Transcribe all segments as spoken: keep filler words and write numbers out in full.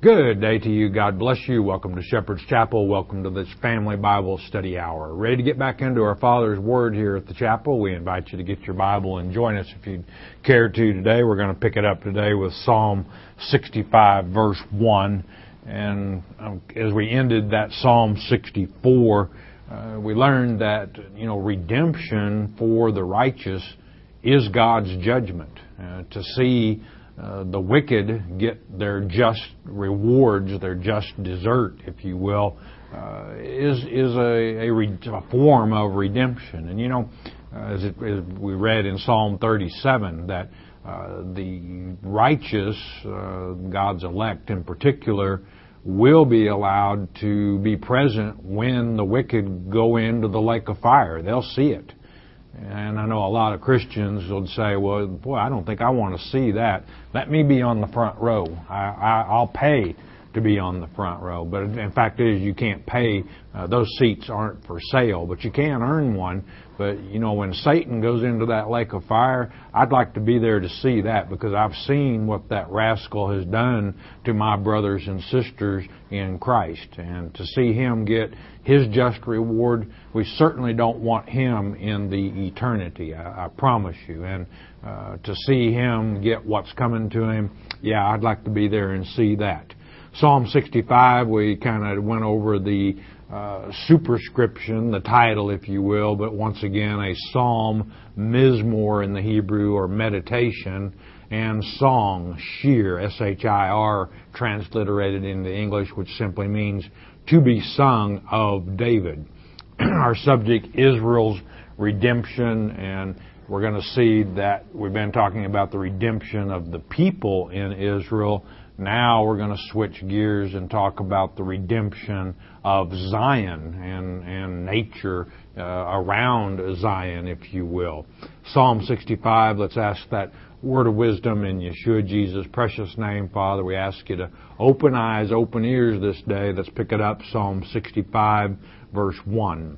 Good day to you. God bless you. Welcome to Shepherd's Chapel. Welcome to this Family Bible Study Hour. Ready to get back into our Father's Word here at the chapel? We invite you to get your Bible and join us if you'd care to today. We're going to pick it up today with Psalm sixty-five, verse one. And um, as we ended that Psalm sixty-four, uh, we learned that, you know, redemption for the righteous is God's judgment. Uh, to see Uh, the wicked get their just rewards, their just desert, if you will, uh, is is a, a, re- a form of redemption. And you know, uh, as, it, as we read in Psalm thirty-seven, that uh, the righteous, uh, God's elect in particular, will be allowed to be present when the wicked go into the lake of fire. They'll see it. And I know a lot of Christians would say, well, boy, I don't think I want to see that. Let me be on the front row. I, I, I'll pay to be on the front row. But in fact it is, you can't pay. Uh, those seats aren't for sale, but you can earn one. But, you know, when Satan goes into that lake of fire, I'd like to be there to see that, because I've seen what that rascal has done to my brothers and sisters in Christ. And to see him get his just reward, we certainly don't want him in the eternity, I, I promise you. And uh, to see him get what's coming to him, yeah, I'd like to be there and see that. Psalm sixty-five, we kind of went over the uh, superscription, the title, if you will, but once again, a psalm, mizmor in the Hebrew, or meditation, and song, shir, S H I R, transliterated into English, which simply means to be sung of David. Our subject, Israel's redemption, and we're going to see that we've been talking about the redemption of the people in Israel. Now we're going to switch gears and talk about the redemption of Zion and, and nature uh, around Zion, if you will. Psalm sixty-five, let's ask that word of wisdom in Yeshua Jesus' precious name. Father, we ask you to open eyes, open ears this day. Let's pick it up, Psalm sixty-five, verse one.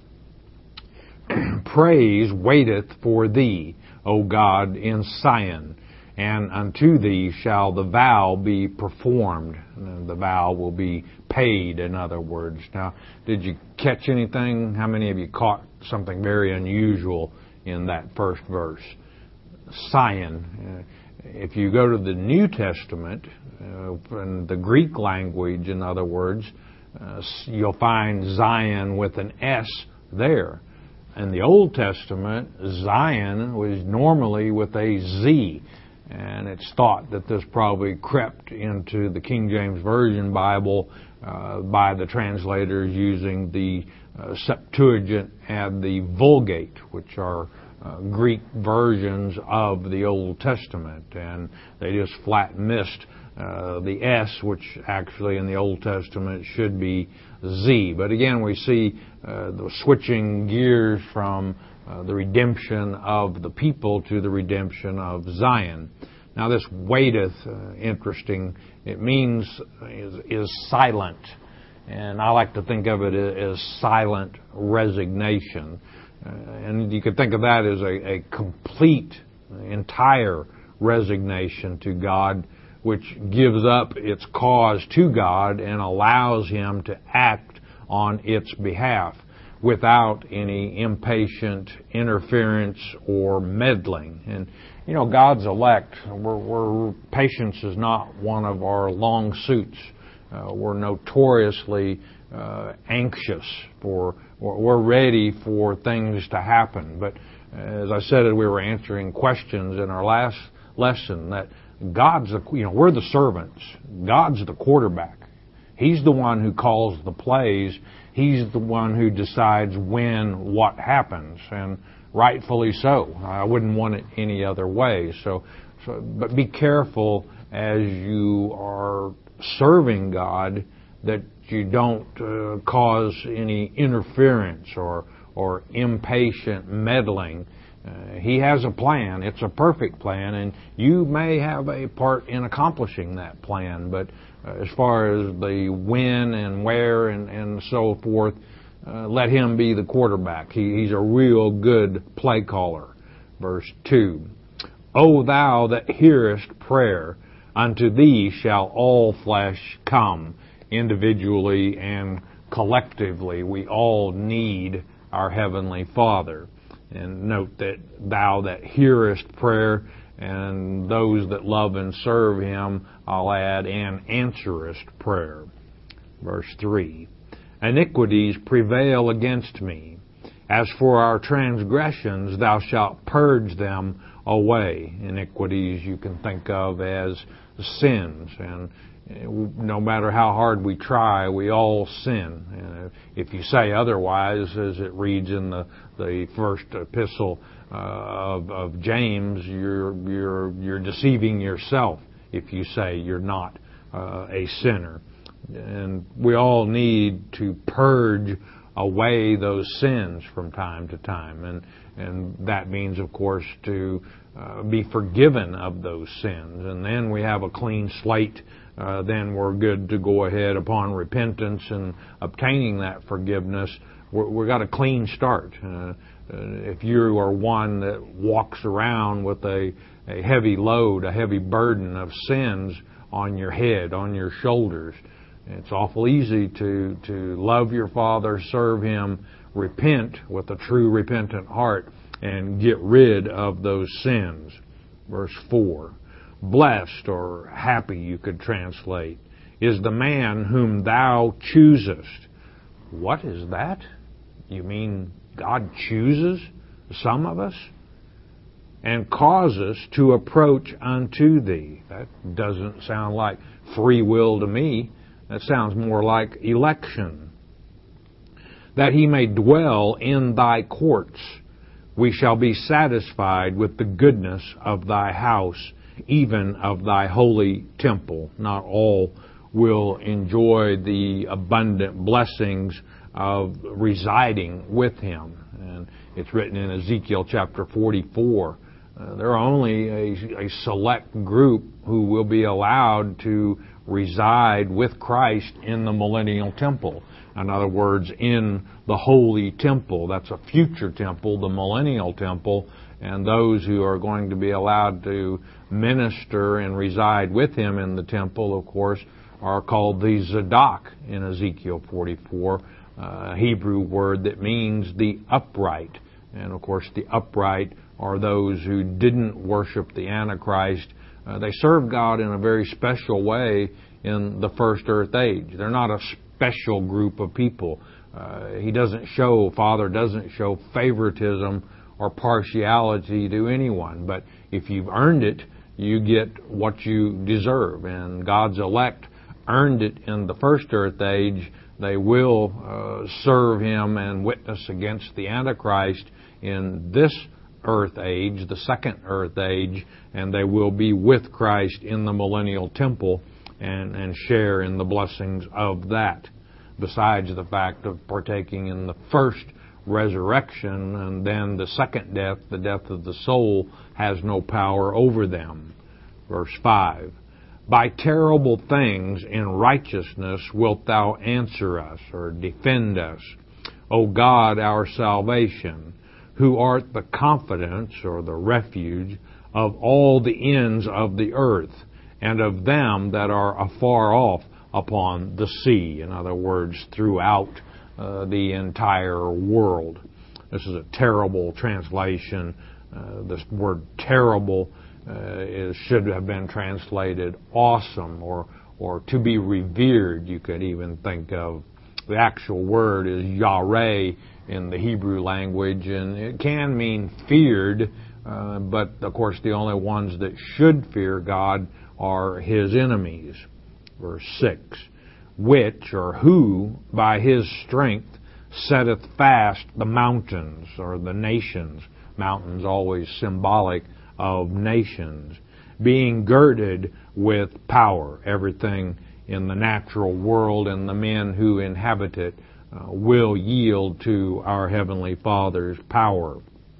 Praise waiteth for thee, O God, in Sion, and unto thee shall the vow be performed. The vow will be paid, in other words. Now, did you catch anything? How many of you caught something very unusual in that first verse? Sion. If you go to the New Testament, uh, in the Greek language, in other words, uh, you'll find Zion with an S there. In the Old Testament, Zion was normally with a Z. And it's thought that this probably crept into the King James Version Bible uh, by the translators using the uh, Septuagint and the Vulgate, which are uh, Greek versions of the Old Testament. And they just flat missed uh, the S, which actually in the Old Testament should be Z. But again, we see uh, the switching gears from Uh, the redemption of the people to the redemption of Zion. Now this waiteth, uh, interesting, it means is, is silent. And I like to think of it as silent resignation. Uh, and you could think of that as a, a complete, entire resignation to God, which gives up its cause to God and allows Him to act on its behalf, without any impatient interference or meddling. And, you know, God's elect, we're, we're, patience is not one of our long suits. Uh, we're notoriously uh, anxious for, we're ready for things to happen. But as I said, we were answering questions in our last lesson, that God's the, you know, we're the servants. God's the quarterback. He's the one who calls the plays. He's the one who decides when what happens, and rightfully so. I wouldn't want it any other way. So, so but be careful as you are serving God that you don't uh, cause any interference or or impatient meddling. Uh, he has a plan. It's a perfect plan, and you may have a part in accomplishing that plan. But uh, as far as the when and where and, and so forth, uh, let him be the quarterback. He, he's a real good play caller. Verse two, O thou that hearest prayer, Unto thee shall all flesh come, individually and collectively. We all need our Heavenly Father. And note that thou that hearest prayer, and those that love and serve Him, I'll add, and answerest prayer. Verse three. Iniquities prevail against me. As for our transgressions, thou shalt purge them away. Iniquities you can think of as sins, and no matter how hard we try, we all sin. If you say otherwise, as it reads in the, the first epistle uh, of, of James, you're, you're, you're deceiving yourself if you say you're not uh, a sinner. And we all need to purge away those sins from time to time. And, and that means, of course, to uh, be forgiven of those sins. And then we have a clean slate. Uh, then we're good to go ahead upon repentance and obtaining that forgiveness. We're, we've got a clean start. Uh, if you are one that walks around with a, a heavy load, a heavy burden of sins on your head, on your shoulders, it's awful easy to, to love your Father, serve Him, repent with a true repentant heart, and get rid of those sins. Verse four. Blessed, or happy you could translate, is the man whom thou choosest. What is that? You mean God chooses some of us? And cause us to approach unto thee. That doesn't sound like free will to me. That sounds more like election. That he may dwell in thy courts. We shall be satisfied with the goodness of thy house, even of thy holy temple. Not all will enjoy the abundant blessings of residing with Him. And it's written in Ezekiel chapter forty-four. Uh, there are only a, a select group who will be allowed to reside with Christ in the millennial temple. In other words, in the holy temple. That's a future temple, the millennial temple. And those who are going to be allowed to minister and reside with Him in the temple, of course, are called the Zadok in Ezekiel forty-four, a Hebrew word that means the upright. And, of course, the upright are those who didn't worship the Antichrist. Uh, they served God in a very special way in the first earth age. They're not a special group of people. Uh, he doesn't show, Father doesn't show favoritism or partiality to anyone. But if you've earned it, you get what you deserve. And God's elect earned it in the first earth age. They will uh, serve Him and witness against the Antichrist in this earth age, the second earth age, and they will be with Christ in the millennial temple and, and share in the blessings of that, besides the fact of partaking in the first resurrection, and then the second death, the death of the soul, has no power over them. Verse five. By terrible things in righteousness wilt thou answer us, or defend us, O God, our salvation, who art the confidence, or the refuge, of all the ends of the earth, and of them that are afar off upon the sea. In other words, throughout uh, the entire world. This is a terrible translation. Uh, this word terrible uh, is, should have been translated awesome, or, or to be revered, you could even think of. The actual word is yareh in the Hebrew language, and it can mean feared, uh, but of course the only ones that should fear God are His enemies. Verse six. Which, or who, by His strength setteth fast the mountains, or the nations. Mountains always symbolic of nations. Being girded with power. Everything in the natural world and the men who inhabit it uh, will yield to our Heavenly Father's power.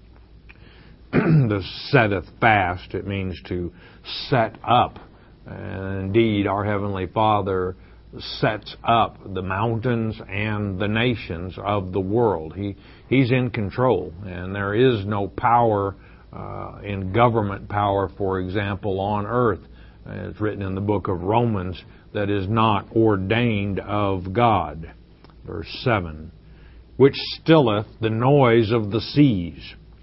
The setteth fast, it means to set up. And indeed, our Heavenly Father sets up the mountains and the nations of the world. He He's in control, and there is no power uh, in government power, for example, on earth It's written in the book of Romans, that is not ordained of God. Verse seven, which stilleth the noise of the seas,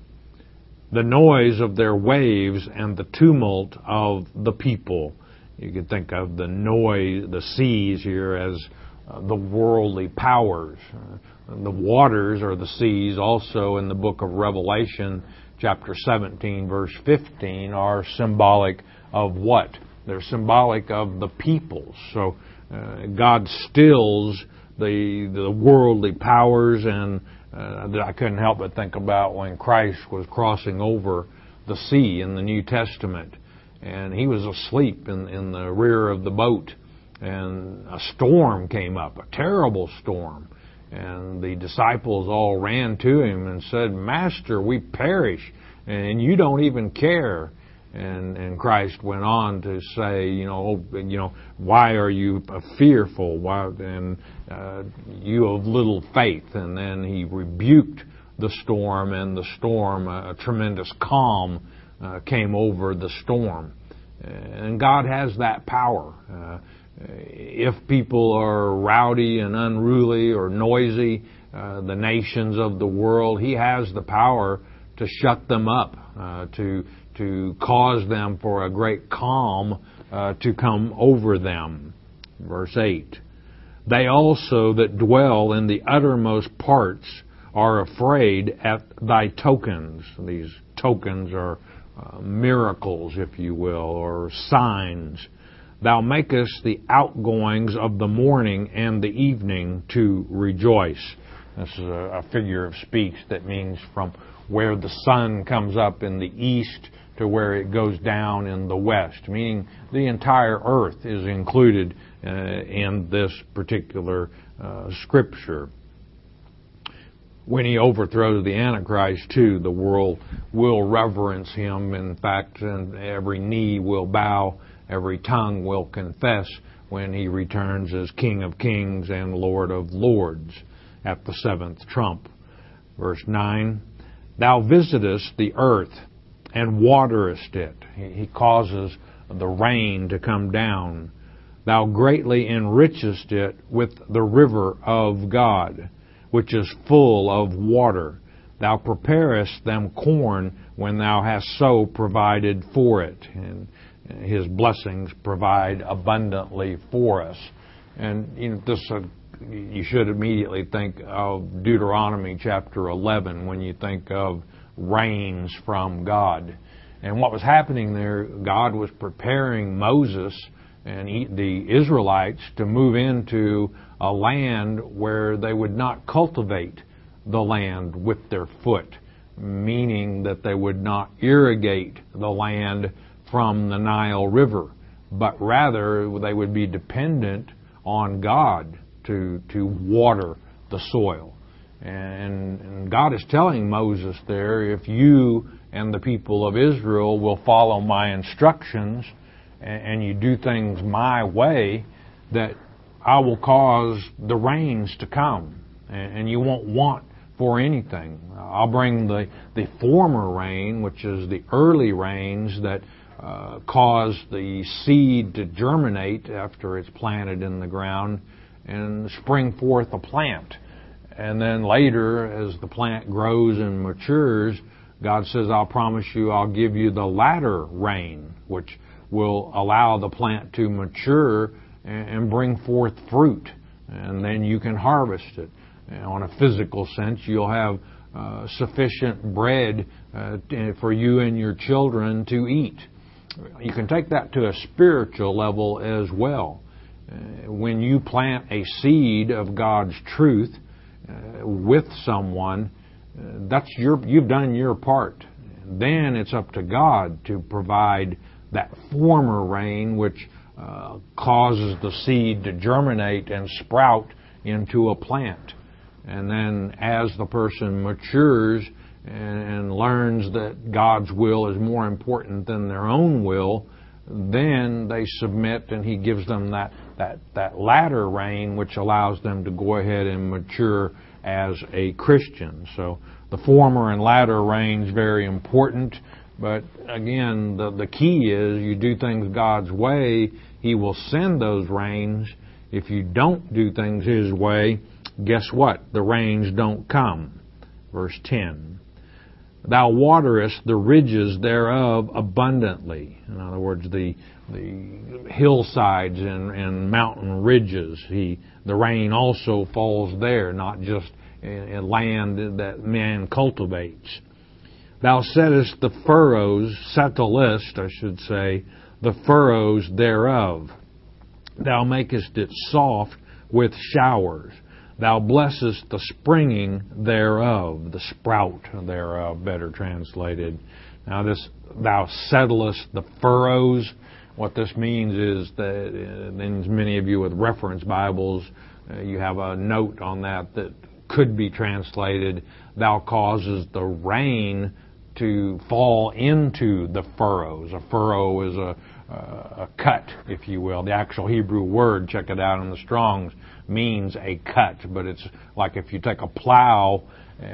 the noise of their waves, and the tumult of the people. You can think of the noise, the seas here as uh, the worldly powers. Uh, the waters or the seas also in the book of Revelation, chapter seventeen, verse fifteen, are symbolic of what? They're symbolic of the peoples. So uh, God stills the the worldly powers, and uh, I couldn't help but think about when Christ was crossing over the sea in the New Testament, and he was asleep in, in the rear of the boat, and a storm came up, a terrible storm, and the disciples all ran to him and said, "Master, we perish, and you don't even care." And, and Christ went on to say, you know, oh, you know, why are you fearful? Why, and uh, you of little faith. And then he rebuked the storm, and the storm, a, a tremendous calm uh, came over the storm. And God has that power. Uh, if people are rowdy and unruly or noisy, uh, the nations of the world, He has the power to shut them up, uh, to to cause them for a great calm uh, to come over them. Verse eight, they also that dwell in the uttermost parts are afraid at thy tokens. These tokens are uh, miracles, if you will, or signs. Thou makest the outgoings of the morning and the evening to rejoice. This is a, a figure of speech that means from where the sun comes up in the east to where it goes down in the west, meaning the entire earth is included uh, in this particular uh, scripture. When he overthrows the Antichrist, too, the world will reverence him. In fact, and every knee will bow, every tongue will confess when he returns as King of Kings and Lord of Lords at the seventh trump. Verse nine, thou visitest the earth and waterest it. He causes the rain to come down. Thou greatly enrichest it with the river of God, which is full of water. Thou preparest them corn when thou hast so provided for it. And His blessings provide abundantly for us. And you know, this uh, you should immediately think of Deuteronomy chapter eleven when you think of rains from God. And what was happening there, God was preparing Moses and the Israelites to move into a land where they would not cultivate the land with their foot, meaning that they would not irrigate the land from the Nile River, but rather they would be dependent on God to to water the soil. And, and God is telling Moses there, if you and the people of Israel will follow my instructions and, and you do things my way, that I will cause the rains to come, and, and you won't want for anything. I'll bring the, the former rain, which is the early rains that uh, cause the seed to germinate after it's planted in the ground and spring forth a plant. And then later, as the plant grows and matures, God says, I'll promise you, I'll give you the latter rain, which will allow the plant to mature and bring forth fruit. And then you can harvest it. And on a physical sense, you'll have uh, sufficient bread uh, for you and your children to eat. You can take that to a spiritual level as well. Uh, when you plant a seed of God's truth, Uh, with someone, uh, that's your you've done your part. Then it's up to God to provide that former rain, which uh, causes the seed to germinate and sprout into a plant. And then as the person matures and, and learns that God's will is more important than their own will, then they submit, and He gives them that, that, that latter rain, which allows them to go ahead and mature as a Christian. So the former and latter rain is very important. But again, the, the key is you do things God's way, He will send those rains. If you don't do things His way, guess what? The rains don't come. Verse ten. Thou waterest the ridges thereof abundantly. In other words, the the hillsides and, and mountain ridges. He the rain also falls there, not just in, in land that man cultivates. Thou settest the furrows, settlest, I should say, the furrows thereof. Thou makest it soft with showers. Thou blessest the springing thereof, the sprout thereof, better translated. Now this, thou settlest the furrows. What this means is that, in many of you with reference Bibles, uh, you have a note on that that could be translated, thou causes the rain to fall into the furrows. A furrow is a, a cut, if you will. The actual Hebrew word, check it out in the Strong's, means a cut, but it's like if you take a plow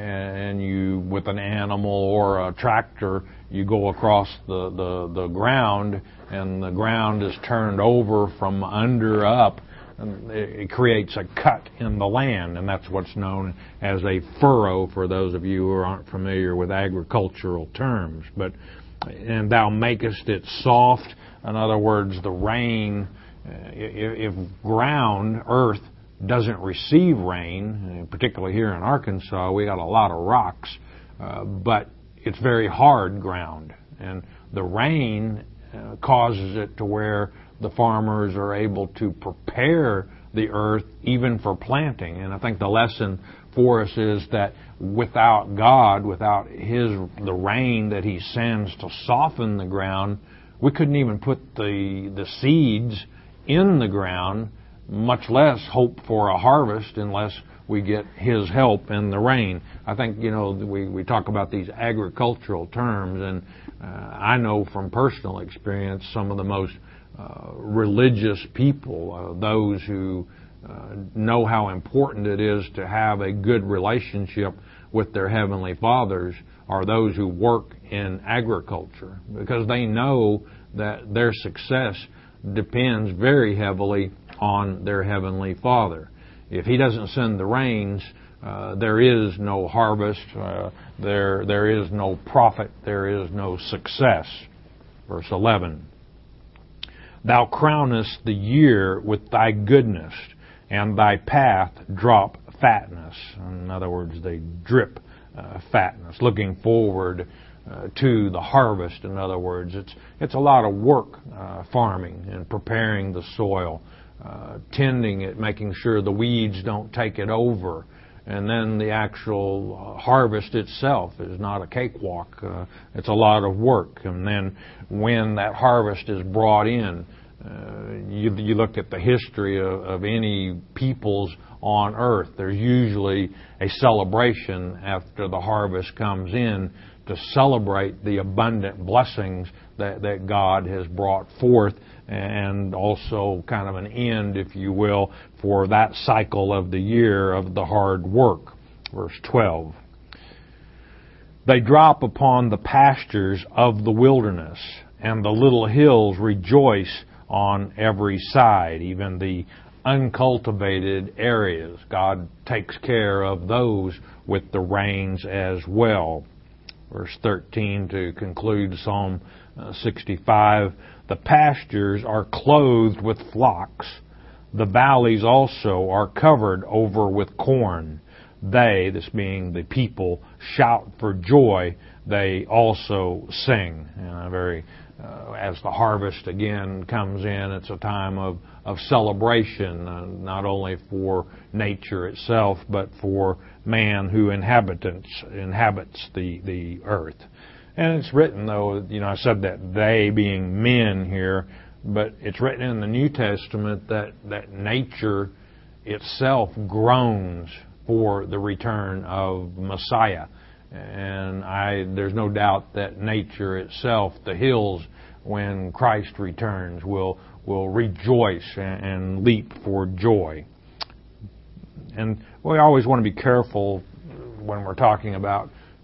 and you, with an animal or a tractor, you go across the, the, the ground and the ground is turned over from under up, and it creates a cut in the land, and that's what's known as a furrow for those of you who aren't familiar with agricultural terms. But and thou makest it soft. In other words, the rain, if, if ground, earth, doesn't receive rain, particularly here in Arkansas, we got a lot of rocks, uh, but it's very hard ground, and the rain uh, causes it to where the farmers are able to prepare the earth even for planting. And I think the lesson for us is that without God, without His the rain that He sends to soften the ground, we couldn't even put the the seeds in the ground, much less hope for a harvest unless we get His help in the rain. I think, you know, we, we talk about these agricultural terms, and uh, I know from personal experience some of the most uh, religious people, uh, those who uh, know how important it is to have a good relationship with their Heavenly Fathers, are those who work in agriculture, because they know that their success depends very heavily on their Heavenly Father. If He doesn't send the rains, uh, there is no harvest, uh, there there is no profit, there is no success. Verse eleven. Thou crownest the year with thy goodness, and thy path drop fatness. In other words, they drip uh, fatness, looking forward Uh, to the harvest. In other words, it's it's a lot of work uh, farming and preparing the soil, uh, tending it, making sure the weeds don't take it over, and then the actual uh, harvest itself is not a cakewalk. Uh, it's a lot of work. And then when that harvest is brought in, uh, you, you look at the history of, of any peoples on earth, there's usually a celebration after the harvest comes in to celebrate the abundant blessings that, that God has brought forth, and also kind of an end, if you will, for that cycle of the year of the hard work. Verse twelve. They drop upon the pastures of the wilderness, and the little hills rejoice on every side, even the uncultivated areas. God takes care of those with the rains as well. Verse thirteen to conclude Psalm sixty-five. The pastures are clothed with flocks. The valleys also are covered over with corn. They, this being the people, shout for joy. They also sing. And a very, uh, as the harvest again comes in, it's a time of, of celebration, uh, not only for nature itself, but for man who inhabitants, inhabits the, the earth. And it's written, though, you know, I said that they being men here, but it's written in the New Testament that, that nature itself groans for the return of Messiah. And I, there's no doubt that nature itself, the hills, when Christ returns, will will rejoice and, and leap for joy. And we always want to be careful when we're talking about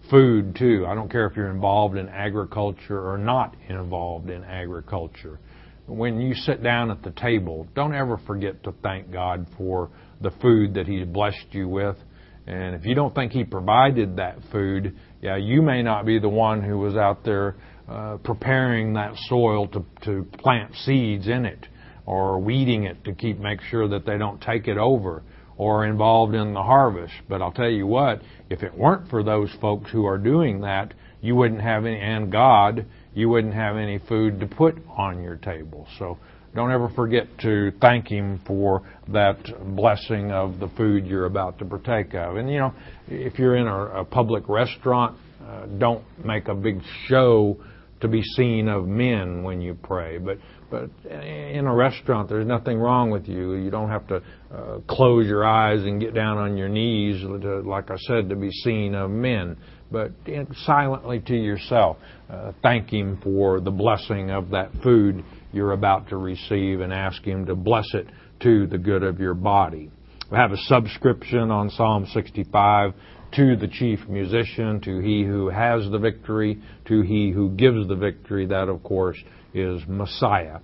food too. I don't care if you're involved in agriculture or not involved in agriculture. When you sit down at the table, don't ever forget to thank God for the food that He's blessed you with. And if you don't think He provided that food, yeah, you may not be the one who was out there uh, preparing that soil to, to plant seeds in it, or weeding it to keep make sure that they don't take it over, or involved in the harvest. But I'll tell you what, if it weren't for those folks who are doing that, you wouldn't have any, and God, you wouldn't have any food to put on your table. So don't ever forget to thank Him for that blessing of the food you're about to partake of. And, you know, if you're in a, a public restaurant, uh, don't make a big show to be seen of men when you pray. But but in a restaurant, there's nothing wrong with you. You don't have to uh, close your eyes and get down on your knees, to, like I said, to be seen of men. But silently to yourself, uh, thank Him for the blessing of that food you're about to receive, and ask Him to bless it to the good of your body. We have a subscription on Psalm sixty-five, to the chief musician, to He who has the victory, to He who gives the victory. That, of course, is Messiah.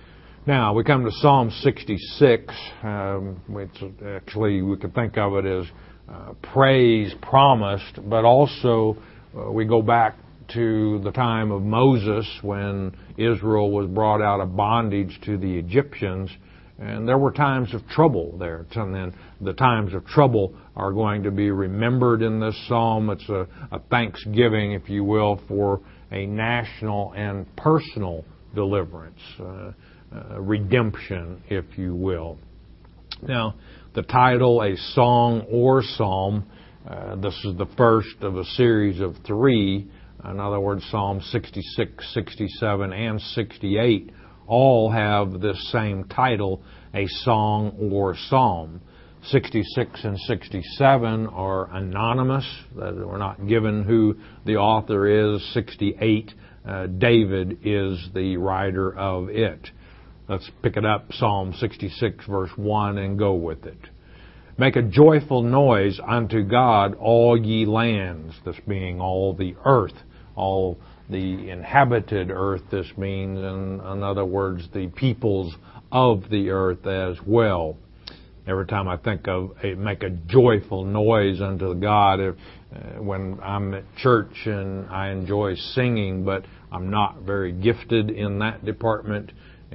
Now, we come to Psalm sixty-six, um, which actually we could think of it as uh, praise promised, but also uh, we go back to the time of Moses when Israel was brought out of bondage to the Egyptians, and there were times of trouble there. And then the times of trouble are going to be remembered in this psalm. It's a, a thanksgiving, if you will, for a national and personal deliverance, uh, uh, redemption, if you will. Now, the title, A Song or Psalm, uh, this is the first of a series of three. In other words, Psalm sixty-six, sixty-seven, and sixty-eight all have this same title, A Song or Psalm. sixty-six and sixty-seven are anonymous, that we're not given who the author is. sixty-eight, uh, David is the writer of it. Let's pick it up, Psalm sixty-six, verse one, and go with it. Make a joyful noise unto God, all ye lands, this being all the earth, all the inhabited earth, this means, in, in other words, the peoples of the earth as well. Every time I think of a, make a joyful noise unto God, if, uh, when I'm at church and I enjoy singing, but I'm not very gifted in that department,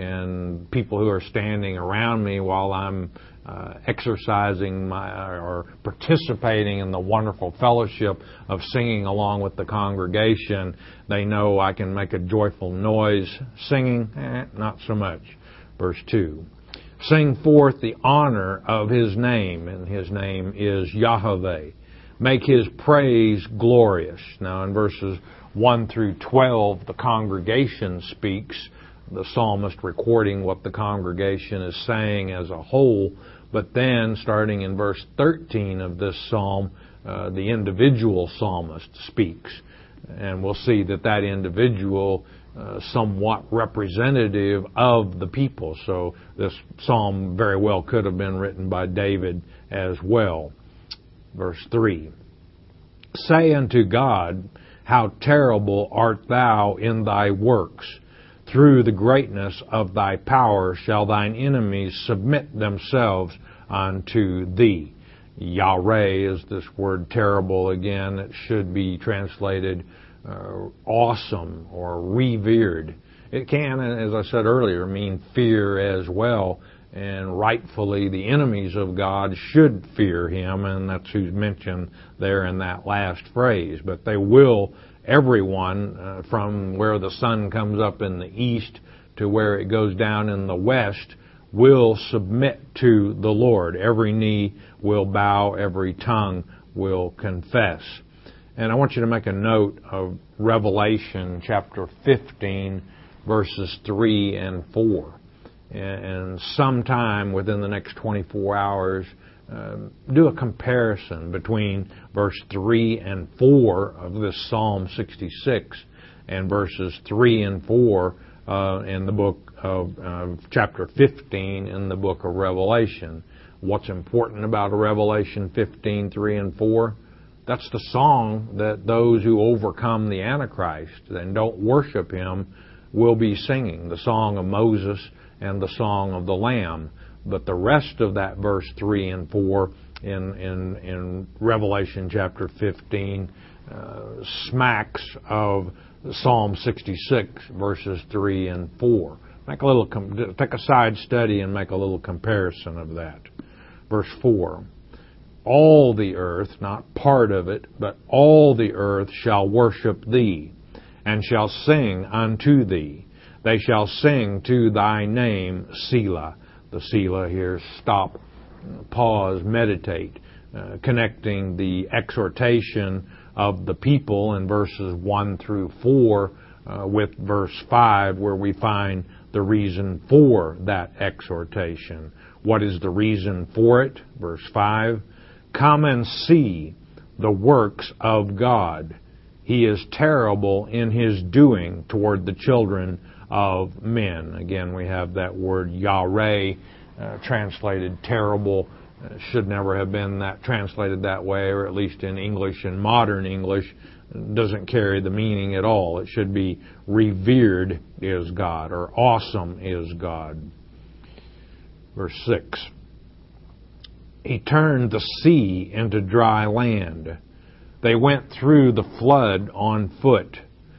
and people who are standing around me while I'm uh, exercising my or participating in the wonderful fellowship of singing along with the congregation, they know I can make a joyful noise. Singing, eh, not so much. Verse two. Sing forth the honor of His name, and His name is Yahweh. Make His praise glorious. Now in verses one through twelve, the congregation speaks, the psalmist recording what the congregation is saying as a whole. But then, starting in verse thirteen of this psalm, uh, the individual psalmist speaks. And we'll see that that individual uh, somewhat representative of the people. So this psalm very well could have been written by David as well. Verse three. Say unto God, how terrible art thou in thy works! Through the greatness of thy power shall thine enemies submit themselves unto thee. Yahweh is this word terrible again. It should be translated uh, awesome or revered. It can, as I said earlier, mean fear as well. And rightfully, the enemies of God should fear Him, and that's who's mentioned there in that last phrase. But they will, everyone, uh, from where the sun comes up in the east to where it goes down in the west, will submit to the Lord. Every knee will bow, every tongue will confess. And I want you to make a note of Revelation chapter fifteen, verses three and four. And sometime within the next twenty-four hours, uh, do a comparison between verse three and four of this Psalm sixty-six and verses three and four uh, in the book of uh, chapter fifteen in the book of Revelation. What's important about Revelation fifteen, three and four? That's the song that those who overcome the Antichrist and don't worship him will be singing, the song of Moses and the song of the Lamb. But the rest of that verse three and four in in, in Revelation chapter fifteen uh, smacks of Psalm sixty-six verses three and four. Make a little com- take a side study and make a little comparison of that. Verse four. All the earth, not part of it, but all the earth shall worship thee, and shall sing unto thee. They shall sing to thy name, Selah. The Selah here, stop, pause, meditate, uh, connecting the exhortation of the people in verses one through four uh, with verse five, where we find the reason for that exhortation. What is the reason for it? Verse five. Come and see the works of God. He is terrible in his doing toward the children of men. Again, we have that word Yahweh, uh, translated terrible. Uh, should never have been that translated that way, or at least in English, in modern English, doesn't carry the meaning at all. It should be revered is God, or awesome is God. Verse six. He turned the sea into dry land. They went through the flood on foot.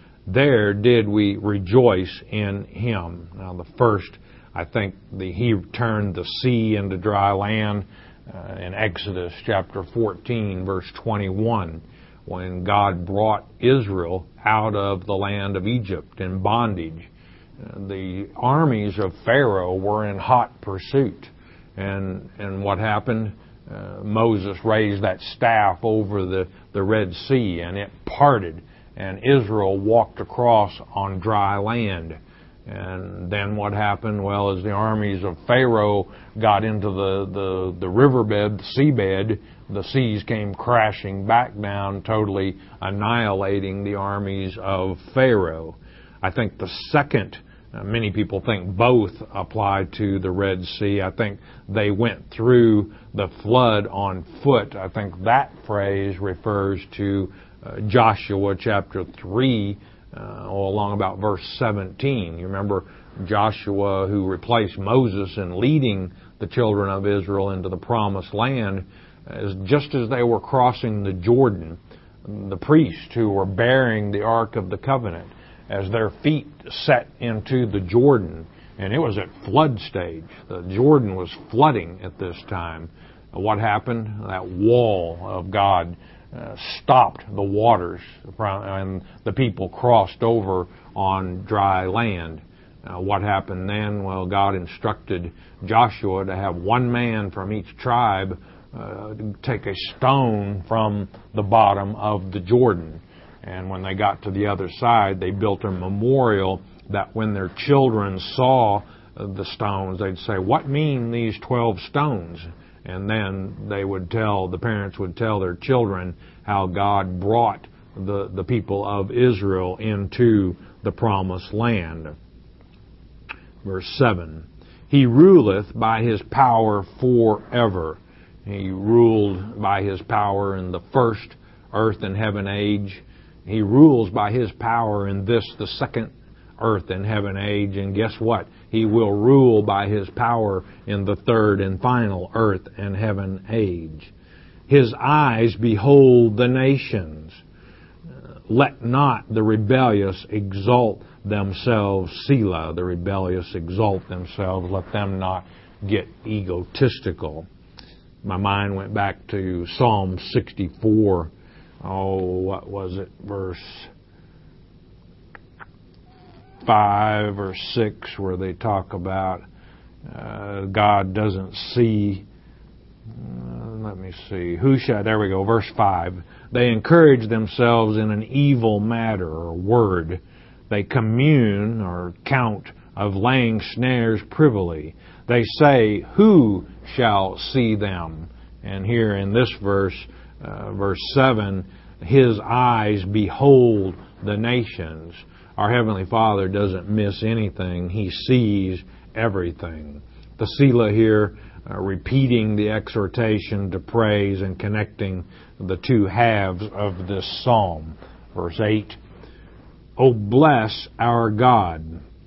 There did we rejoice in him. Now the first, I think, the, he turned the sea into dry land uh, in Exodus chapter fourteen, verse twenty-one, when God brought Israel out of the land of Egypt in bondage. Uh, the armies of Pharaoh were in hot pursuit. And and what happened? Uh, Moses raised that staff over the, the Red Sea, and it parted, and Israel walked across on dry land. And then what happened? Well, as the armies of Pharaoh got into the, the, the riverbed, the seabed, the seas came crashing back down, totally annihilating the armies of Pharaoh. I think the second Uh, many people think both apply to the Red Sea. I think they went through the flood on foot. I think that phrase refers to uh, Joshua chapter three, uh, all along about verse seventeen. You remember Joshua, who replaced Moses in leading the children of Israel into the promised land, as just as they were crossing the Jordan, the priests who were bearing the Ark of the Covenant, as their feet set into the Jordan, and it was at flood stage. The Jordan was flooding at this time. What happened? That wall of God uh, stopped the waters, and the people crossed over on dry land. Uh, what happened then? Well, God instructed Joshua to have one man from each tribe uh, take a stone from the bottom of the Jordan. And when they got to the other side, they built a memorial that when their children saw the stones, they'd say, "What mean these twelve stones?" And then they would tell, the parents would tell their children how God brought the, the people of Israel into the promised land. Verse seven, He ruleth by His power forever. He ruled by His power in the first earth and heaven age. He rules by His power in this, the second earth and heaven age. And guess what? He will rule by His power in the third and final earth and heaven age. His eyes behold the nations. Let not the rebellious exalt themselves. Selah, the rebellious exalt themselves. Let them not get egotistical. My mind went back to Psalm sixty-four. Oh, what was it? Verse five or six, where they talk about uh, God doesn't see. Uh, let me see. Who shall? There we go. Verse five. They encourage themselves in an evil matter or word. They commune or count of laying snares privily. They say, "Who shall see them?" And here in this verse, Uh, verse seven, His eyes behold the nations. Our Heavenly Father doesn't miss anything. He sees everything. The Selah here uh, repeating the exhortation to praise and connecting the two halves of this psalm. Verse eight, O bless our God,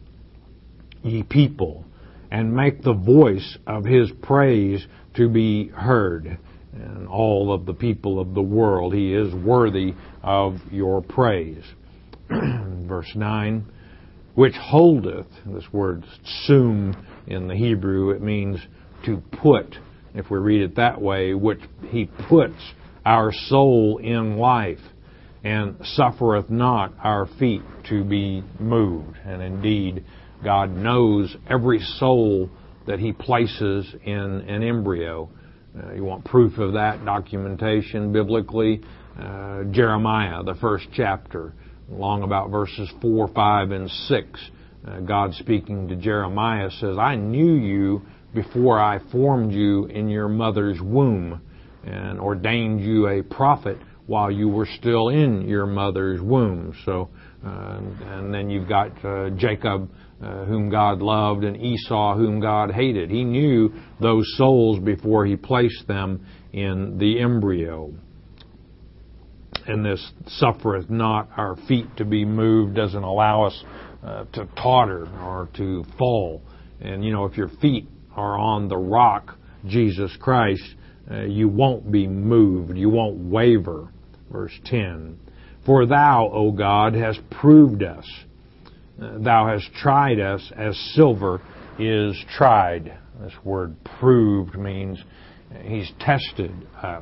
ye people, and make the voice of His praise to be heard. And all of the people of the world, He is worthy of your praise. Verse nine, which holdeth, this word sum in the Hebrew, it means to put, if we read it that way, which He puts our soul in life, and suffereth not our feet to be moved. And indeed, God knows every soul that He places in an embryo. Uh, you want proof of that documentation biblically? Uh, Jeremiah, the first chapter, along about verses four, five, and six. Uh, God speaking to Jeremiah says, I knew you before I formed you in your mother's womb and ordained you a prophet while you were still in your mother's womb. So, uh, and then you've got uh, Jacob, Uh, whom God loved, and Esau, whom God hated. He knew those souls before He placed them in the embryo. And this suffereth not our feet to be moved doesn't allow us uh, to totter or to fall. And, you know, if your feet are on the rock, Jesus Christ, uh, you won't be moved. You won't waver. Verse ten, For Thou, O God, hast proved us. Thou hast tried us as silver is tried. This word proved means He's tested us.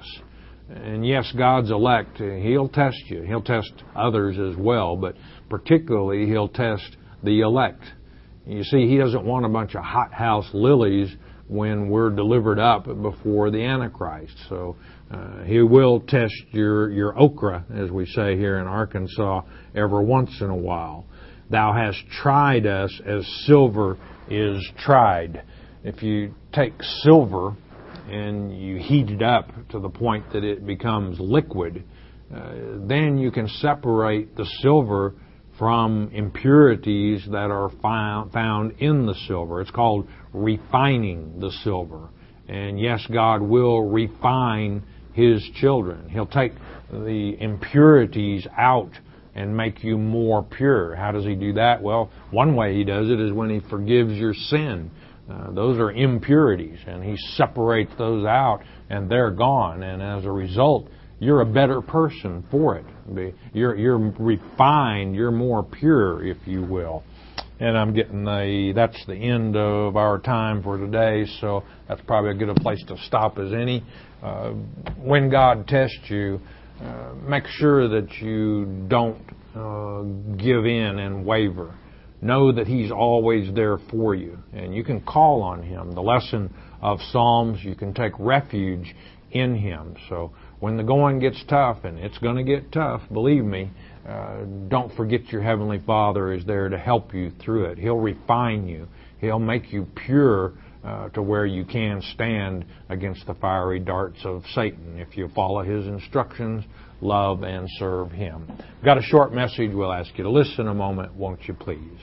And yes, God's elect, He'll test you. He'll test others as well, but particularly He'll test the elect. You see, He doesn't want a bunch of hothouse lilies when we're delivered up before the Antichrist. So uh, He will test your, your okra, as we say here in Arkansas, every once in a while. Thou hast tried us as silver is tried. If you take silver and you heat it up to the point that it becomes liquid, uh, then you can separate the silver from impurities that are found, found in the silver. It's called refining the silver. And yes, God will refine His children. He'll take the impurities out and make you more pure. How does He do that? Well, one way He does it is when He forgives your sin. Uh, those are impurities, and He separates those out, and they're gone. And as a result, you're a better person for it. You're, you're refined, you're more pure, if you will. And I'm getting the, that's the end of our time for today, so that's probably a good a place to stop as any. Uh, when God tests you, Uh, make sure that you don't uh, give in and waver. Know that He's always there for you, and you can call on Him. The lesson of Psalms, you can take refuge in Him. So when the going gets tough, and it's going to get tough, believe me, uh, don't forget your Heavenly Father is there to help you through it. He'll refine you. He'll make you pure Uh, to where you can stand against the fiery darts of Satan if you follow His instructions, love and serve Him. We've got a short message. We'll ask you to listen a moment, won't you please?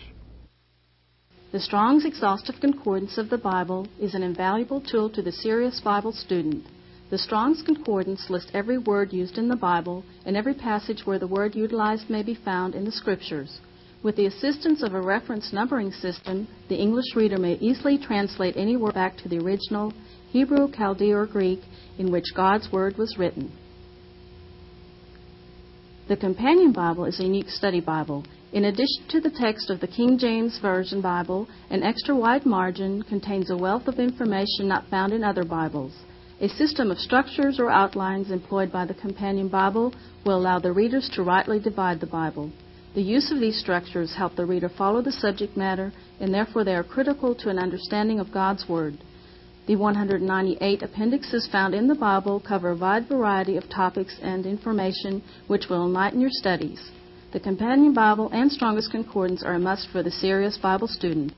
The Strong's Exhaustive Concordance of the Bible is an invaluable tool to the serious Bible student. The Strong's Concordance lists every word used in the Bible and every passage where the word utilized may be found in the Scriptures. With the assistance of a reference numbering system, the English reader may easily translate any word back to the original Hebrew, Chaldee, or Greek in which God's Word was written. The Companion Bible is a unique study Bible. In addition to the text of the King James Version Bible, an extra wide margin contains a wealth of information not found in other Bibles. A system of structures or outlines employed by the Companion Bible will allow the readers to rightly divide the Bible. The use of these structures help the reader follow the subject matter, and therefore they are critical to an understanding of God's Word. The one hundred ninety-eight appendixes found in the Bible cover a wide variety of topics and information which will enlighten your studies. The Companion Bible and Strongest Concordance are a must for the serious Bible student.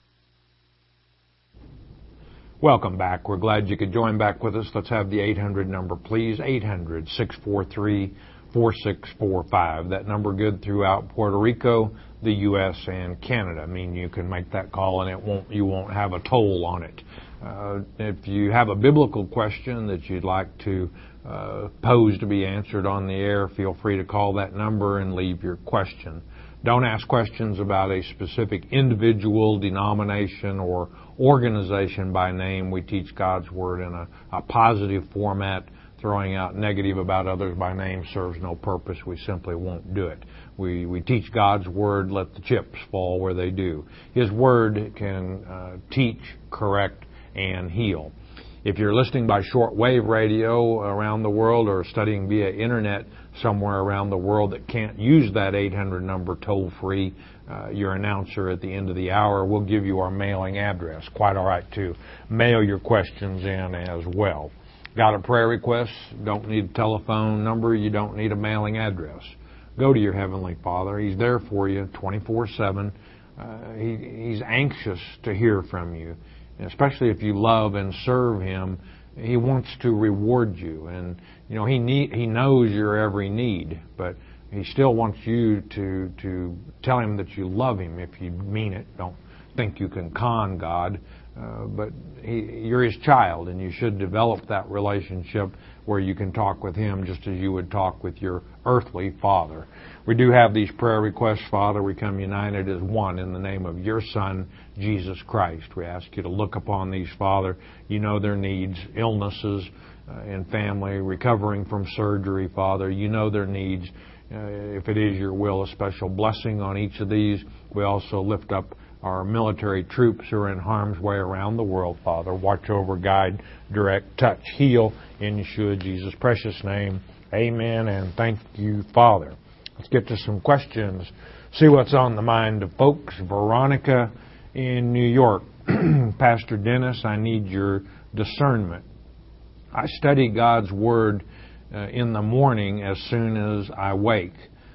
Welcome back. We're glad you could join back with us. Let's have the eight hundred number, please. eight hundred, six four three, four six four five. That number good throughout Puerto Rico, the U S, and Canada. I mean, you can make that call and it won't, you won't have a toll on it. Uh, if you have a biblical question that you'd like to uh, pose to be answered on the air, feel free to call that number and leave your question. Don't ask questions about a specific individual, denomination, or organization by name. We teach God's Word in a, a positive format. Throwing out negative about others by name serves no purpose. We simply won't do it. We we teach God's Word, let the chips fall where they do. His Word can uh, teach, correct, and heal. If you're listening by shortwave radio around the world or studying via internet somewhere around the world that can't use that eight hundred number toll-free, uh, your announcer at the end of the hour will give you our mailing address. Quite all right to mail your questions in as well. Got a prayer request? Don't need a telephone number. You don't need a mailing address. Go to your Heavenly Father. He's there for you twenty-four seven. Uh, he, he's anxious to hear from you. Especially if you love and serve Him, He wants to reward you. And, you know, He need, He knows your every need, but He still wants you to, to tell Him that you love Him if you mean it. Don't think you can con God. Uh, but he, you're His child, and you should develop that relationship where you can talk with Him just as you would talk with your earthly father. We do have these prayer requests, Father. We come united as one in the name of your Son, Jesus Christ. We ask you to look upon these, Father. You know their needs, illnesses uh, in family, recovering from surgery, Father. You know their needs. Uh, if it is your will, a special blessing on each of these. We also lift up our military troops who are in harm's way around the world, Father. Watch over, guide, direct, touch, heal in Yeshua Jesus' precious name. Amen, and thank you, Father. Let's get to some questions. See what's on the mind of folks. Veronica in New York. Pastor Dennis, I need your discernment. I study God's Word uh, in the morning as soon as I wake.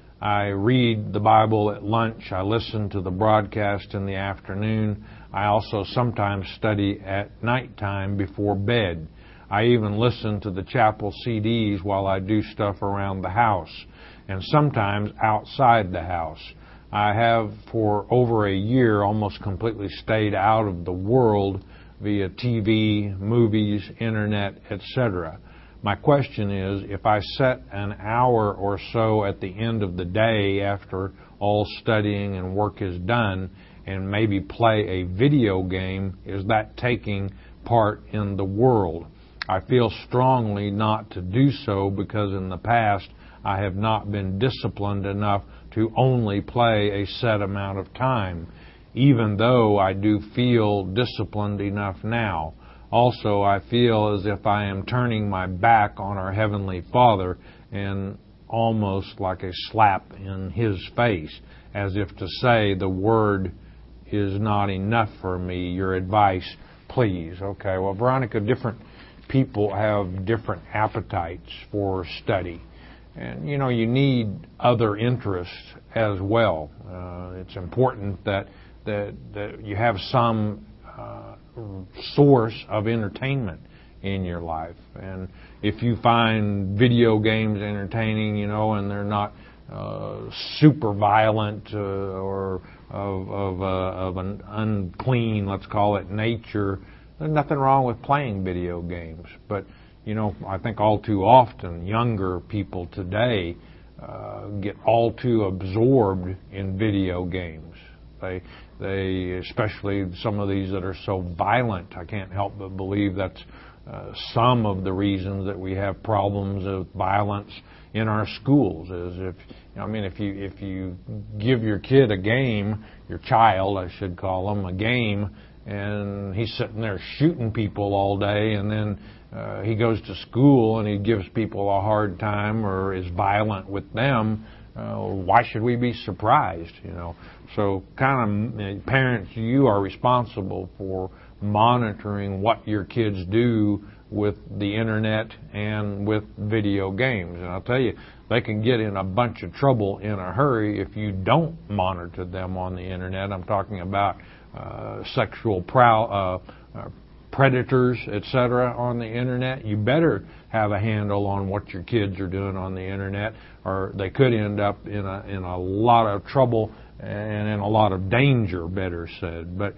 I read the Bible at lunch. I listen to the broadcast in the afternoon. I also sometimes study at nighttime before bed. I even listen to the chapel C Ds while I do stuff around the house, and sometimes outside the house. I have for over a year almost completely stayed out of the world via T V, movies, internet, et cetera. My question is, if I set an hour or so at the end of the day after all studying and work is done and maybe play a video game, is that taking part in the world? I feel strongly not to do so because in the past I have not been disciplined enough to only play a set amount of time, even though I do feel disciplined enough now. Also, I feel as if I am turning my back on our Heavenly Father and almost like a slap in His face, as if to say the Word is not enough for me. Your advice, please. Okay, well, Veronica, different people have different appetites for study. And, you know, you need other interests as well. Uh, it's important that, that, that you have some uh, source of entertainment in your life. And if you find video games entertaining, you know, and they're not uh, super violent uh, or of, of, uh, of an unclean, let's call it, nature, there's nothing wrong with playing video games. But, you know, I think all too often younger people today uh, get all too absorbed in video games. They, they, especially some of these that are so violent, I can't help but believe that's uh, some of the reasons that we have problems of violence in our schools. Is if, I mean, if you if you give your kid a game, your child, I should call them, a game, and he's sitting there shooting people all day, and then uh, he goes to school and he gives people a hard time or is violent with them. Uh, why should we be surprised? You know, so kind of parents, you are responsible for monitoring what your kids do with the internet and with video games. And I'll tell you, they can get in a bunch of trouble in a hurry if you don't monitor them on the internet. I'm talking about uh, sexual prow, uh, uh, predators, et cetera, on the internet. You better have a handle on what your kids are doing on the internet, or they could end up in a in a lot of trouble and in a lot of danger, better said. But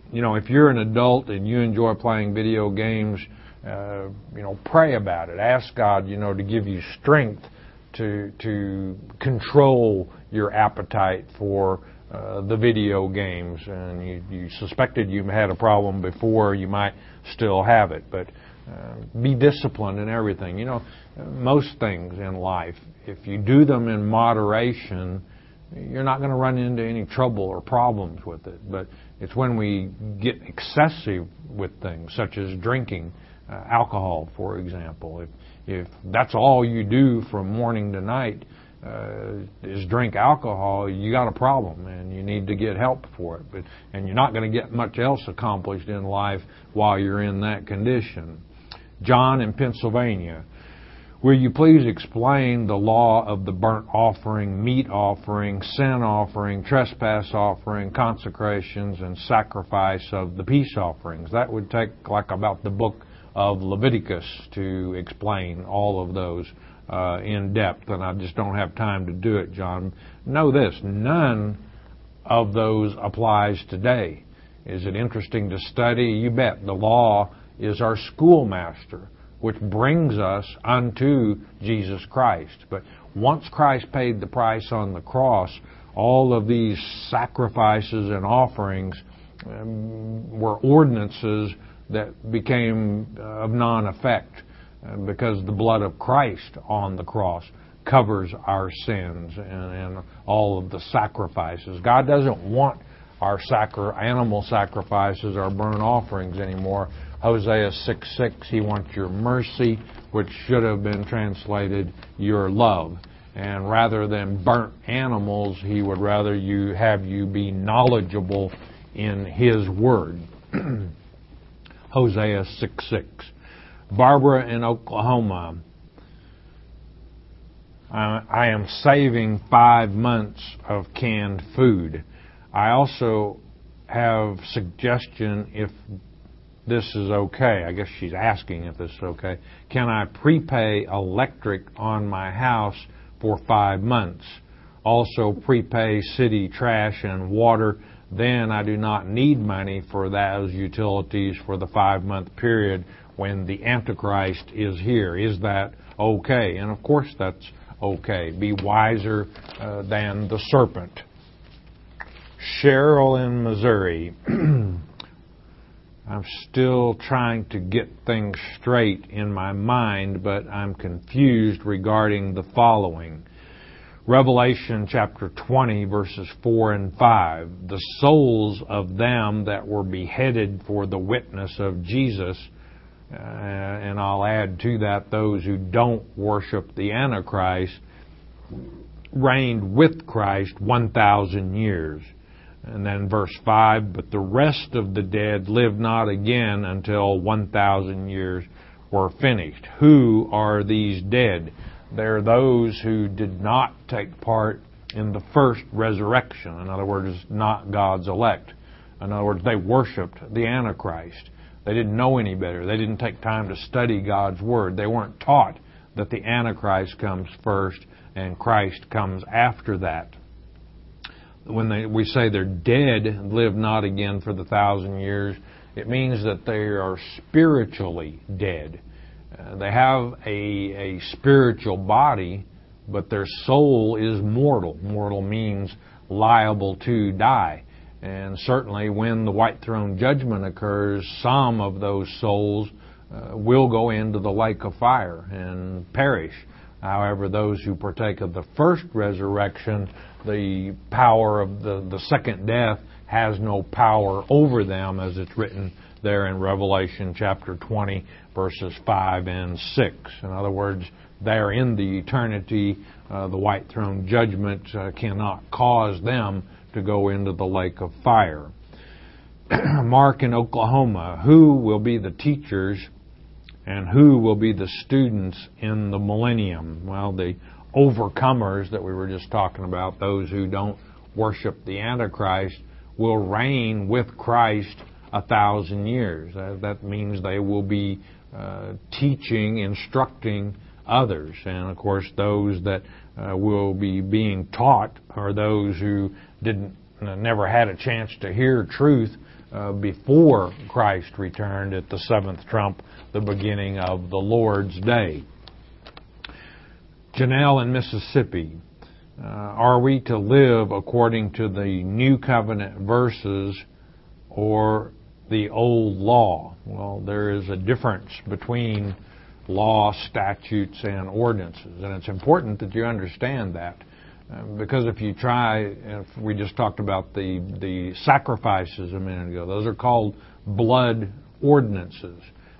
you know, if you're an adult and you enjoy playing video games, uh, you know, pray about it. Ask God, you know, to give you strength to to control your appetite for uh, the video games. And you, you suspected you had a problem before, you might still have it, but uh, be disciplined in everything. You know, most things in life, if you do them in moderation, you're not going to run into any trouble or problems with it. But it's when we get excessive with things, such as drinking uh, alcohol, for example. If, if that's all you do from morning to night uh, is drink alcohol, you got a problem, and you need to get help for it. But and you're not going to get much else accomplished in life while you're in that condition. John in Pennsylvania. Will you please explain the law of the burnt offering, meat offering, sin offering, trespass offering, consecrations, and sacrifice of the peace offerings? That would take like about the book of Leviticus to explain all of those uh, in depth, and I just don't have time to do it, John. Know this, none of those applies today. Is it interesting to study? You bet. The law is our schoolmaster, which brings us unto Jesus Christ. But once Christ paid the price on the cross, all of these sacrifices and offerings um, were ordinances that became uh, of non-effect uh, because the blood of Christ on the cross covers our sins and, and all of the sacrifices. God doesn't want our sacri- animal sacrifices, our burnt offerings anymore. Hosea six six, He wants your mercy, which should have been translated your love. And rather than burnt animals, He would rather you have you be knowledgeable in His Word. Hosea six six. Barbara in Oklahoma. I, I am saving five months of canned food. I also have suggestion if this is okay. I guess she's asking if this is okay. Can I prepay electric on my house for five months? Also prepay city trash and water. Then I do not need money for those utilities for the five-month period when the Antichrist is here. Is that okay? And of course that's okay. Be wiser uh, than the serpent. Cheryl in Missouri. I'm still trying to get things straight in my mind, but I'm confused regarding the following. Revelation chapter twenty, verses four and five. The souls of them that were beheaded for the witness of Jesus, uh, and I'll add to that those who don't worship the Antichrist, reigned with Christ one thousand years. And then verse five, but the rest of the dead lived not again until one thousand years were finished. Who are these dead? They're those who did not take part in the first resurrection. In other words, not God's elect. In other words, they worshiped the Antichrist. They didn't know any better. They didn't take time to study God's Word. They weren't taught that the Antichrist comes first and Christ comes after that. When they, we say they're dead, live not again for the thousand years, it means that they are spiritually dead. Uh, they have a, a spiritual body, but their soul is mortal. Mortal means liable to die. And certainly when the white throne judgment occurs, some of those souls uh, will go into the lake of fire and perish. However, those who partake of the first resurrection, the power of the, the second death has no power over them, as it's written there in Revelation chapter twenty, verses five and six. In other words, they're in the eternity. Uh, the white throne judgment uh, cannot cause them to go into the lake of fire. Mark in Oklahoma, who will be the teachers and who will be the students in the millennium? Well, the overcomers that we were just talking about, those who don't worship the Antichrist, will reign with Christ a thousand years. Uh, that means they will be uh, teaching, instructing others. And of course, those that uh, will be being taught are those who didn't, uh, never had a chance to hear truth uh, before Christ returned at the seventh trump, the beginning of the Lord's Day. Janelle in Mississippi, uh, are we to live according to the New Covenant verses or the old law? Well, there is a difference between law, statutes, and ordinances, and it's important that you understand that. Uh, because if you try, if we just talked about the the sacrifices a minute ago, those are called blood ordinances,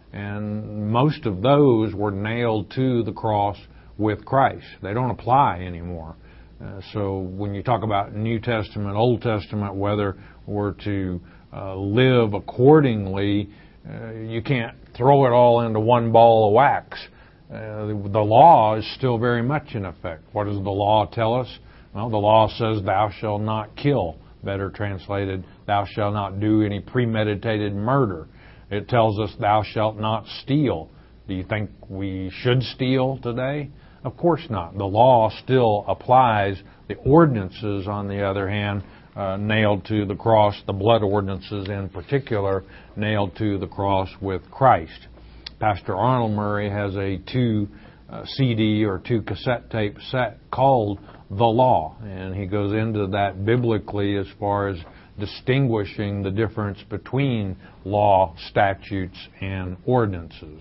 and most of those were nailed to the cross with Christ. They don't apply anymore. Uh, so when you talk about New Testament, Old Testament, whether we're to uh, live accordingly, uh, you can't throw it all into one ball of wax. Uh, the, the law is still very much in effect. What does the law tell us? Well, the law says, thou shalt not kill. Better translated, thou shalt not do any premeditated murder. It tells us, thou shalt not steal. Do you think we should steal today? Of course not. The law still applies. The ordinances, on the other hand, uh, nailed to the cross, the blood ordinances in particular, nailed to the cross with Christ. Pastor Arnold Murray has a two uh, C D or two cassette tape set called The Law, and he goes into that biblically as far as distinguishing the difference between law, statutes, and ordinances.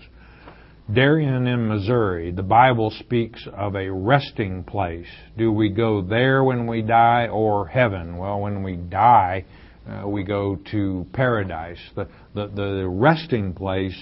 Darien in Missouri, the Bible speaks of a resting place. Do we go there when we die or heaven? Well, when we die, uh, we go to paradise. The, the, the resting place,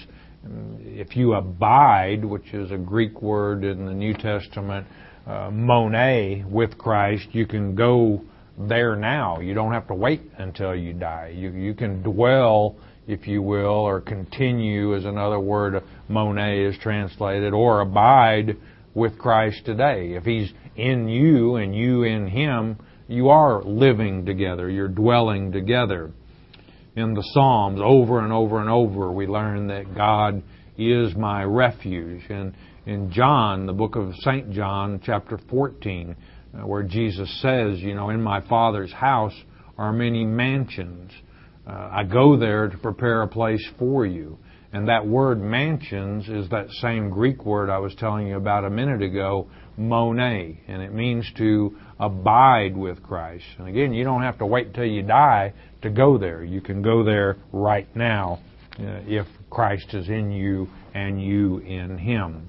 if you abide, which is a Greek word in the New Testament, uh, mone, with Christ, you can go there now. You don't have to wait until you die. You, you can dwell, if you will, or continue is another word, mone is translated, or abide with Christ today. If He's in you and you in Him, you are living together. You're dwelling together. In the Psalms, over and over and over, we learn that God is my refuge. And in John, the book of Saint John, chapter fourteen, uh, where Jesus says, you know, in my Father's house are many mansions. Uh, I go there to prepare a place for you. And that word mansions is that same Greek word I was telling you about a minute ago, mone, and it means to abide with Christ. And again, you don't have to wait till you die to go there. You can go there right now uh, if Christ is in you and you in Him.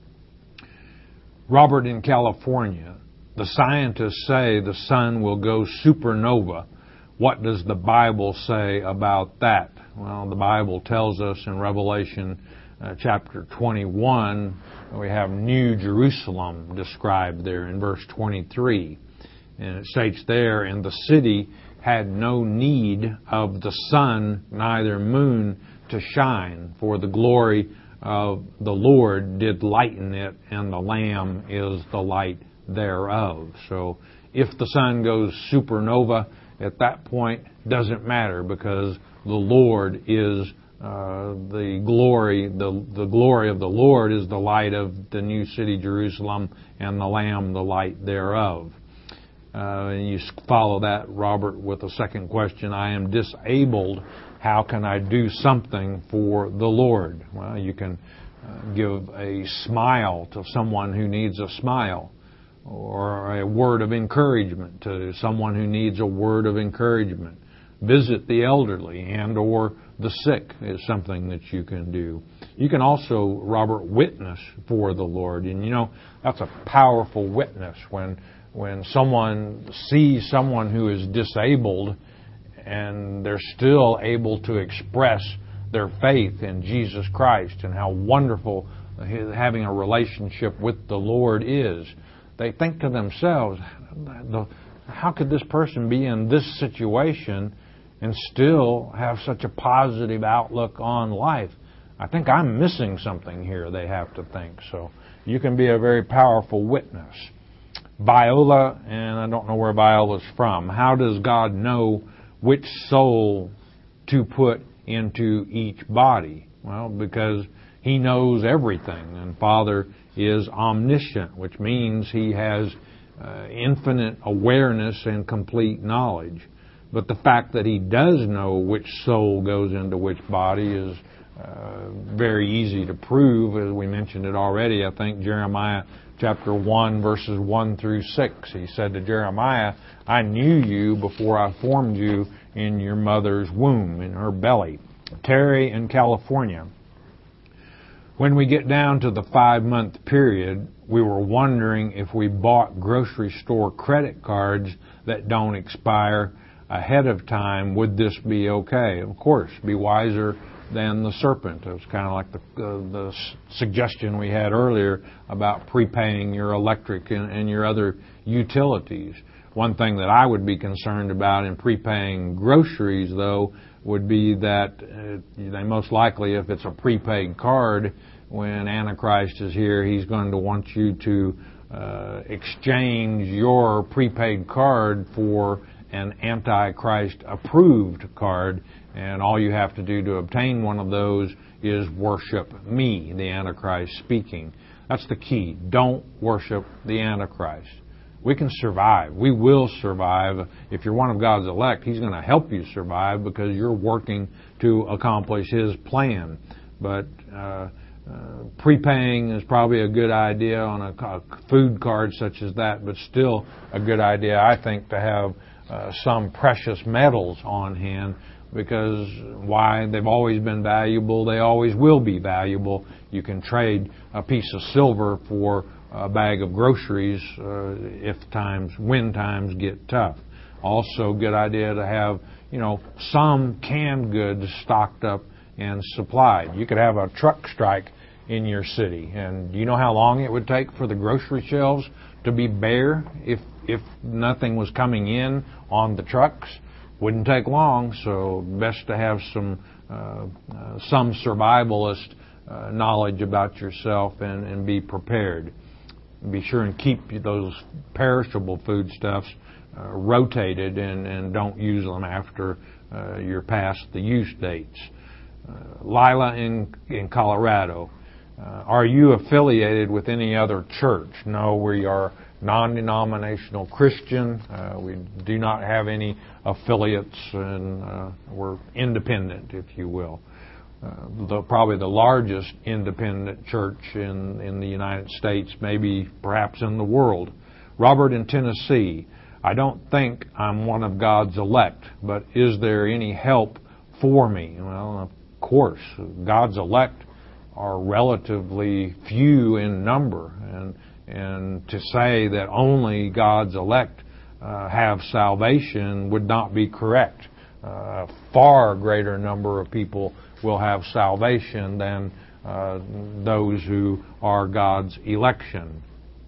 Robert in California, the scientists say the sun will go supernova. What does the Bible say about that? Well, the Bible tells us in Revelation uh, chapter twenty-one, we have New Jerusalem described there in verse twenty-three. And it states there, and the city had no need of the sun, neither moon to shine, for the glory of the Lord did lighten it, and the Lamb is the light thereof. So if the sun goes supernova, at that point, doesn't matter, because the Lord is uh, the glory. The, the glory of the Lord is the light of the new city, Jerusalem, and the Lamb, the light thereof. Uh, and you follow that, Robert, with a second question. I am disabled. How can I do something for the Lord? Well, you can uh, give a smile to someone who needs a smile, or a word of encouragement to someone who needs a word of encouragement. Visit the elderly and or the sick is something that you can do. You can also, Robert, witness for the Lord. And you know, that's a powerful witness when when someone sees someone who is disabled and they're still able to express their faith in Jesus Christ and how wonderful having a relationship with the Lord is. They think to themselves, how could this person be in this situation and still have such a positive outlook on life? I think I'm missing something here, they have to think. So you can be a very powerful witness. Viola, and I don't know where Viola's from. How does God know which soul to put into each body? Well, because He knows everything, and Father is omniscient, which means He has uh, infinite awareness and complete knowledge. But the fact that he does know which soul goes into which body is uh, very easy to prove. As we mentioned it already, I think Jeremiah chapter one, verses one through six. He said to Jeremiah, I knew you before I formed you in your mother's womb, in her belly. Terry in California. When we get down to the five-month period, we were wondering if we bought grocery store credit cards that don't expire ahead of time, would this be okay? Of course, be wiser than the serpent. It was kind of like the, uh, the suggestion we had earlier about prepaying your electric and, and your other utilities. One thing that I would be concerned about in prepaying groceries, though, would be that uh, they most likely, if it's a prepaid card, when Antichrist is here, he's going to want you to uh, exchange your prepaid card for an Antichrist approved card, and all you have to do to obtain one of those is worship me, the Antichrist speaking. That's the key. Don't worship the Antichrist. We can survive. We will survive. If you're one of God's elect, He's going to help you survive because you're working to accomplish His plan. But uh, uh, prepaying is probably a good idea on a, a food card such as that, but still a good idea, I think, to have uh, some precious metals on hand, because why? They've always been valuable. They always will be valuable. You can trade a piece of silver for a bag of groceries uh, if times, when times get tough. Also, good idea to have, you know, some canned goods stocked up and supplied. You could have a truck strike in your city, and do you know how long it would take for the grocery shelves to be bare if if nothing was coming in on the trucks? Wouldn't take long, so best to have some uh, uh, some survivalist uh, knowledge about yourself and, and be prepared. Be sure and keep those perishable foodstuffs uh, rotated and, and don't use them after uh, you're past the use dates. Uh, Lila in, in Colorado. Uh, are you affiliated with any other church? No, we are non-denominational Christian. Uh, we do not have any affiliates, and uh, we're independent, if you will. Uh, the, probably the largest independent church in, in the United States, maybe perhaps in the world. Robert in Tennessee. I don't think I'm one of God's elect, but is there any help for me? Well, of course, God's elect are relatively few in number, and and to say that only God's elect uh, have salvation would not be correct. Uh, a far greater number of people will have salvation than uh, those who are God's election.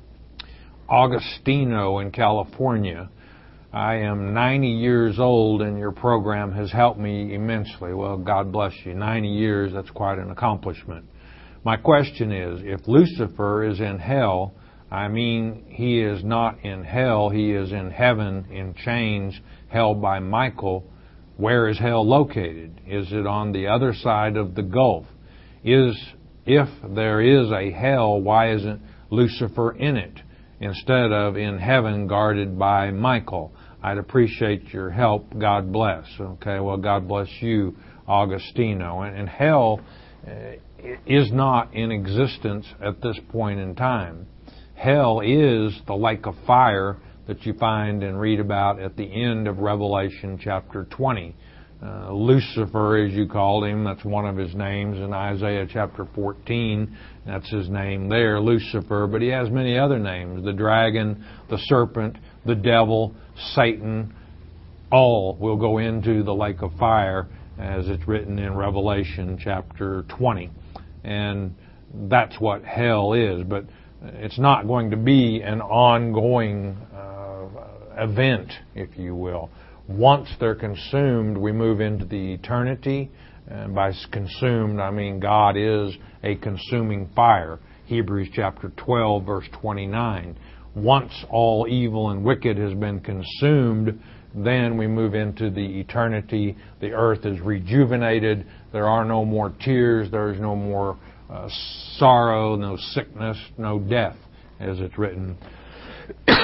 Augustino in California. I am ninety years old and your program has helped me immensely. Well, God bless you. ninety years, that's quite an accomplishment. My question is, if Lucifer is in hell, I mean, he is not in hell, he is in heaven in chains held by Michael. Where is hell located? Is it on the other side of the gulf? Is, if there is a hell, why isn't Lucifer in it instead of in heaven guarded by Michael? I'd appreciate your help. God bless. Okay, well, God bless you, Augustino. And, and hell uh, is not in existence at this point in time. Hell is the lake of fire that you find and read about at the end of Revelation chapter twenty. Uh, Lucifer, as you called him, that's one of his names. In Isaiah chapter fourteen, that's his name there, Lucifer. But he has many other names: the dragon, the serpent, the devil, Satan. All will go into the lake of fire, as it's written in Revelation chapter twenty. And that's what hell is. But it's not going to be an ongoing uh, event, if you will. Once they're consumed, we move into the eternity. And by consumed, I mean God is a consuming fire. Hebrews chapter twelve, verse twenty-nine. Once all evil and wicked has been consumed, then we move into the eternity. The earth is rejuvenated. There are no more tears. There is no more uh, sorrow, no sickness, no death, as it's written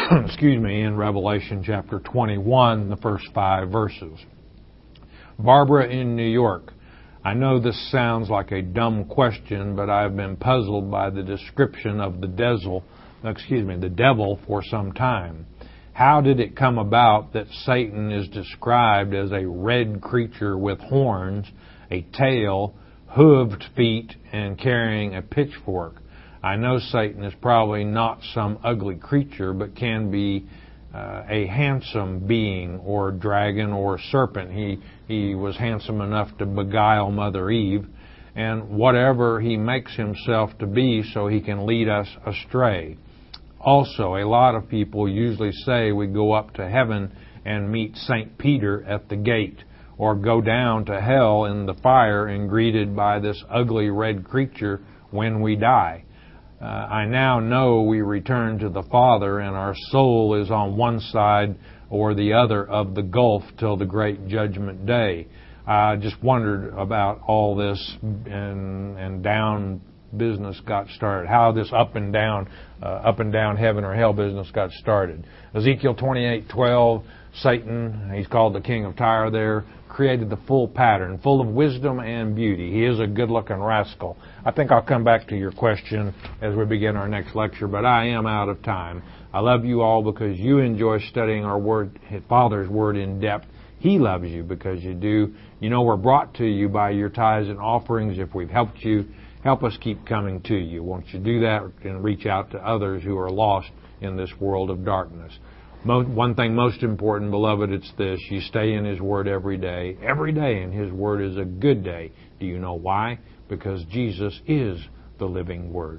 excuse me, in Revelation chapter twenty-one, the first five verses. Barbara in New York. I know this sounds like a dumb question, but I've been puzzled by the description of the devil, excuse me, the devil for some time. How did it come about that Satan is described as a red creature with horns, a tail, hooved feet, and carrying a pitchfork? I know Satan is probably not some ugly creature, but can be uh, a handsome being, or dragon, or serpent. He he was handsome enough to beguile Mother Eve, and whatever he makes himself to be, so he can lead us astray. Also, a lot of people usually say we go up to heaven and meet Saint Peter at the gate, or go down to hell in the fire and greeted by this ugly red creature when we die. Uh, I now know we return to the Father and our soul is on one side or the other of the gulf till the great judgment day. I just wondered about all this and, and down business got started, how this up and down, uh, up and down heaven or hell business got started. Ezekiel twenty-eight twelve, Satan, he's called the king of Tyre there, created the full pattern, full of wisdom and beauty. He is a good-looking rascal. I think I'll come back to your question as we begin our next lecture, but I am out of time. I love you all because you enjoy studying our Word, Father's Word in depth. He loves you because you do. You know we're brought to you by your tithes and offerings. If we've helped you, help us keep coming to you. Won't you do that and reach out to others who are lost in this world of darkness? One thing most important, beloved, it's this. You stay in His Word every day. Every day in His Word is a good day. Do you know why? Because Jesus is the living Word.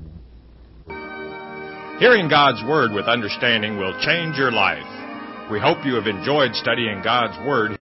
Hearing God's Word with understanding will change your life. We hope you have enjoyed studying God's Word.